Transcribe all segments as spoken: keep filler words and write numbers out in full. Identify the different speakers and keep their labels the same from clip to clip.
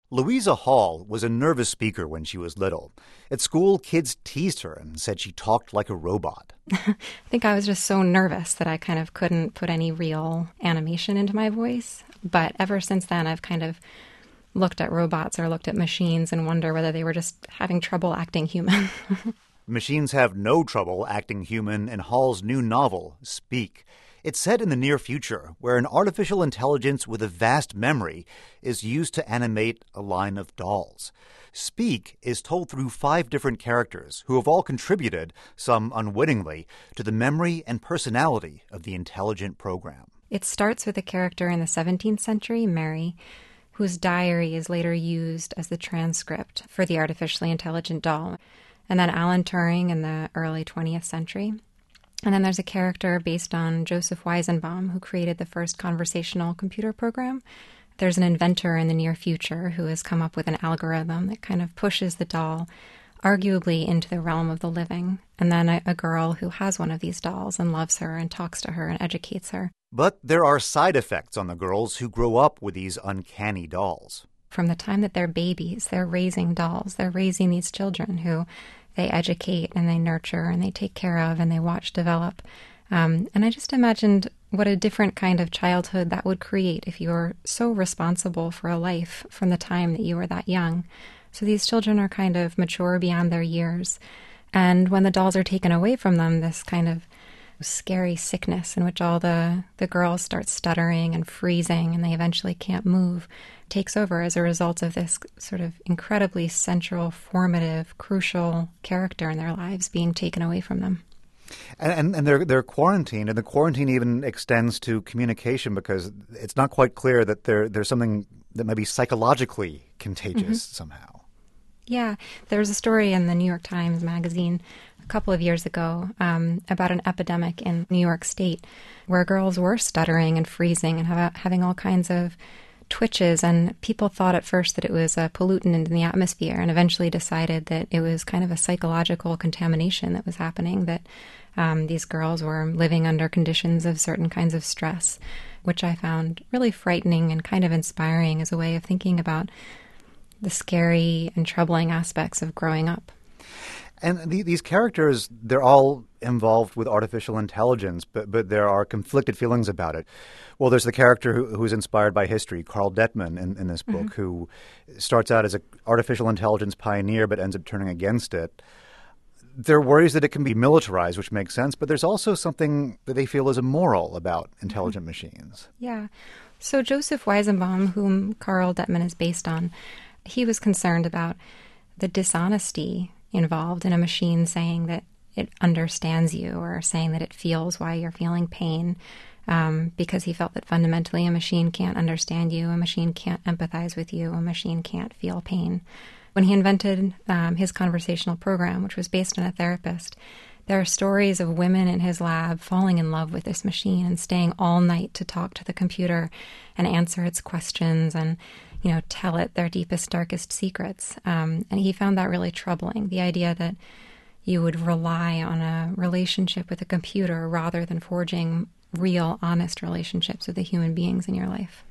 Speaker 1: Louisa Hall was a nervous speaker when she was little. At school, kids teased her and said she talked like a robot.
Speaker 2: I think I was just so nervous that I kind of couldn't put any real animation into my voice. But ever since then, I've kind of looked at robots or looked at machines and wonder whether they were just having trouble acting human.
Speaker 1: Machines have no trouble acting human in Hall's new novel, Speak. It's set in the near future, where an artificial intelligence with a vast memory is used to animate a line of dolls. Speak is told through five different characters who have all contributed, some unwittingly, to the memory and personality of the intelligent program.
Speaker 2: It starts with a character in the seventeenth century, Mary, whose diary is later used as the transcript for the artificially intelligent doll. And then Alan Turing in the early twentieth century. And then there's a character based on Joseph Weizenbaum, who created the first conversational computer program. There's an inventor in the near future who has come up with an algorithm that kind of pushes the doll arguably into the realm of the living. And then a, a girl who has one of these dolls and loves her and talks to her and educates her.
Speaker 1: But there are side effects on the girls who grow up with these uncanny dolls.
Speaker 2: From the time that they're babies, they're raising dolls. They're raising these children who they educate and they nurture and they take care of and they watch develop. Um, and I just imagined what a different kind of childhood that would create if you were so responsible for a life from the time that you were that young. So these children are kind of mature beyond their years. And when the dolls are taken away from them, this kind of scary sickness in which all the, the girls start stuttering and freezing and they eventually can't move takes over as a result of this sort of incredibly central, formative, crucial character in their lives being taken away from them.
Speaker 1: And, and, and they're, they're quarantined, and the quarantine even extends to communication because it's not quite clear that there, there's something that might be psychologically contagious mm-hmm. somehow.
Speaker 2: Yeah, there was a story in the New York Times Magazine a couple of years ago um, about an epidemic in New York State where girls were stuttering and freezing and have, having all kinds of twitches, and people thought at first that it was a pollutant in the atmosphere and eventually decided that it was kind of a psychological contamination that was happening, that um, these girls were living under conditions of certain kinds of stress, which I found really frightening and kind of inspiring as a way of thinking about the scary and troubling aspects of growing up.
Speaker 1: And the, these characters, they're all involved with artificial intelligence, but but there are conflicted feelings about it. Well, there's the character who, who's inspired by history, Carl Detman, in, in this book, mm-hmm. who starts out as an artificial intelligence pioneer but ends up turning against it. There are worries that it can be militarized, which makes sense, but there's also something that they feel is immoral about intelligent mm-hmm. machines.
Speaker 2: Yeah. So Joseph Weizenbaum, whom Carl Detman is based on, he was concerned about the dishonesty involved in a machine saying that it understands you or saying that it feels why you're feeling pain, um, because he felt that fundamentally a machine can't understand you, a machine can't empathize with you, a machine can't feel pain. When he invented um, his conversational program, which was based on a therapist, there are stories of women in his lab falling in love with this machine and staying all night to talk to the computer and answer its questions and, you know, tell it their deepest, darkest secrets. Um, and he found that really troubling, the idea that you would rely on a relationship with a computer rather than forging real, honest relationships with the human beings in your life.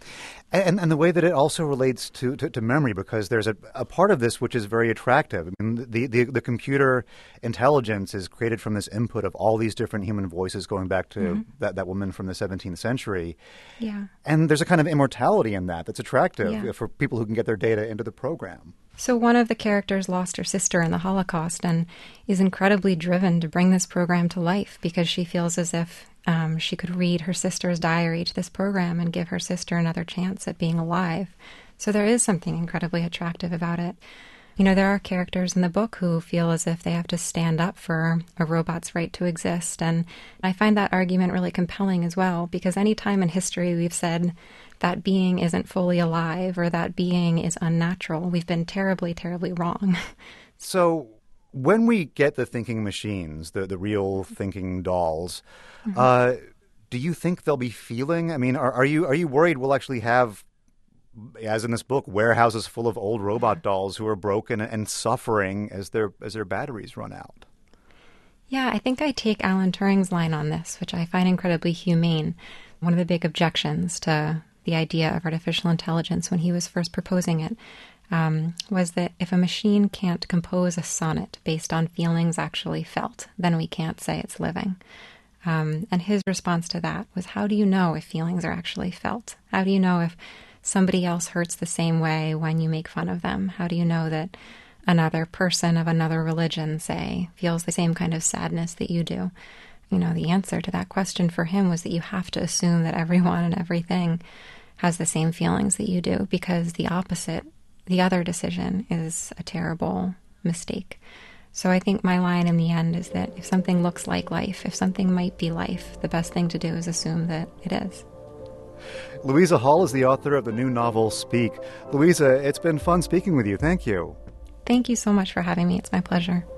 Speaker 1: And, and the way that it also relates to, to, to memory, because there's a, a part of this which is very attractive. I mean, the, the, the computer intelligence is created from this input of all these different human voices going back to mm-hmm. that, that woman from the seventeenth century.
Speaker 2: Yeah.
Speaker 1: And there's a kind of immortality in that that's attractive
Speaker 2: yeah.
Speaker 1: for people who can get their data into the program.
Speaker 2: So one of the characters lost her sister in the Holocaust and is incredibly driven to bring this program to life because she feels as if um, she could read her sister's diary to this program and give her sister another chance at being alive. So there is something incredibly attractive about it. You know, there are characters in the book who feel as if they have to stand up for a robot's right to exist. And I find that argument really compelling as well, because any time in history we've said that being isn't fully alive or that being is unnatural, we've been terribly, terribly wrong.
Speaker 1: So when we get the thinking machines, the, the real thinking dolls, mm-hmm. uh, do you think they'll be feeling? I mean, are, are you are you worried we'll actually have, as in this book, warehouses full of old robot dolls who are broken and suffering as their as their batteries run out?
Speaker 2: Yeah, I think I take Alan Turing's line on this, which I find incredibly humane. One of the big objections to the idea of artificial intelligence when he was first proposing it, um, was that if a machine can't compose a sonnet based on feelings actually felt, then we can't say it's living. Um, and his response to that was, how do you know if feelings are actually felt? How do you know if somebody else hurts the same way when you make fun of them? How do you know that another person of another religion, say, feels the same kind of sadness that you do? You know, the answer to that question for him was that you have to assume that everyone and everything has the same feelings that you do, because the opposite, the other decision, is a terrible mistake. So I think my line in the end is that if something looks like life, if something might be life, the best thing to do is assume that it is.
Speaker 1: Louisa Hall is the author of the new novel, Speak. Louisa, it's been fun speaking with you. Thank you.
Speaker 2: Thank you so much for having me. It's my pleasure.